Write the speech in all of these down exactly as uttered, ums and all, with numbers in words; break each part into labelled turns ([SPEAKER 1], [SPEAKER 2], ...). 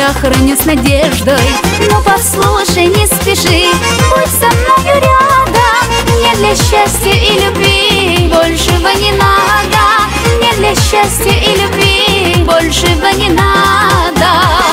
[SPEAKER 1] я храню с надеждой. Но послушай, не спеши, будь со мною рядом. Мне для счастья и любви большего не надо. Мне для счастья и любви большего не надо.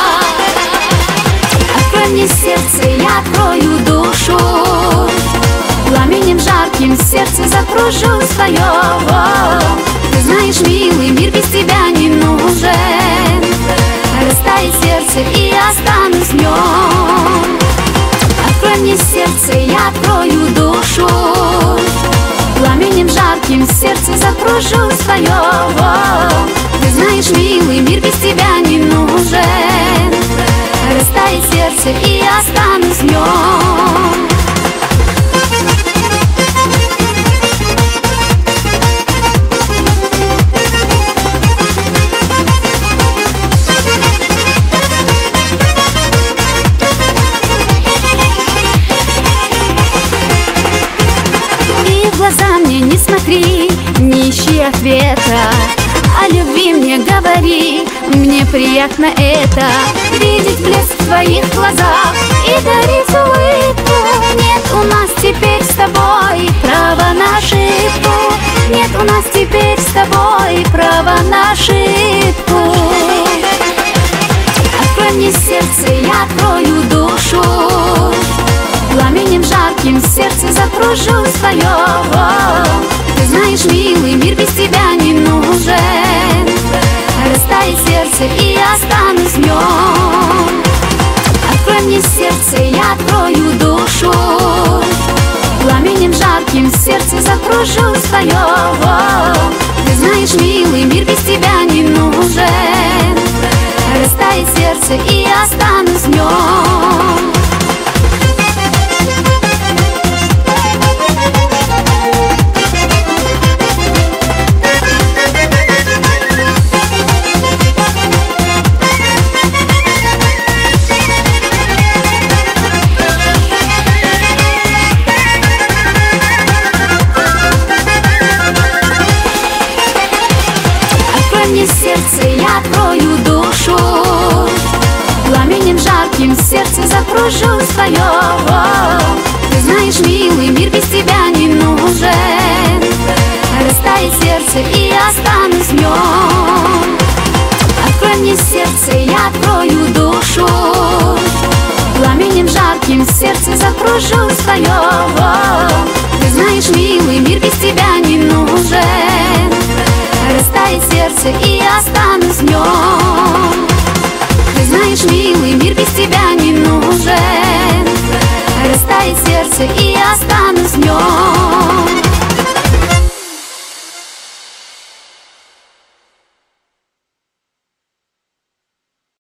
[SPEAKER 1] Открой мне сердце, я открою душу. Пламенем жарким сердце закружу свое. Ты знаешь, милый, мир без тебя не нужен. Растает сердце, и останусь в нем. Открой мне сердце, я открою душу. Пламенем жарким сердце закружу свое. Ты знаешь, милый, мир без тебя не нужен. Растает сердце, и останусь в нем. В глаза мне не смотри, не ищи ответа. О любви мне говори, мне приятно это. Видеть блеск в твоих глазах и дарить улыбку. Нет у нас теперь с тобой права на ошибку. Нет у нас теперь с тобой права на ошибку. Открой мне сердце, я открою душу. Пламенем жарким сердце закружу свое. Ты знаешь, милый, мир без тебя не нужен. Растает сердце, и останусь в нем. Открой мне сердце, я открою душу. Пламенем жарким сердце закружу свое. Ты знаешь, милый, мир без тебя не нужен. Растает сердце, и останусь в нем. Сердце, я открою душу. Пламенем жарким сердце закружу свое. Ты знаешь, милый, мир без тебя не нужен. Растает сердце, и останусь в нем. Открой мне сердце, я открою душу. Пламенем жарким сердце закружу свое. Ты знаешь, милый, мир без тебя не нужен. Растает сердце, и останусь в нем. Ты знаешь, милый, мир без тебя не нужен. Растает сердце, и останусь.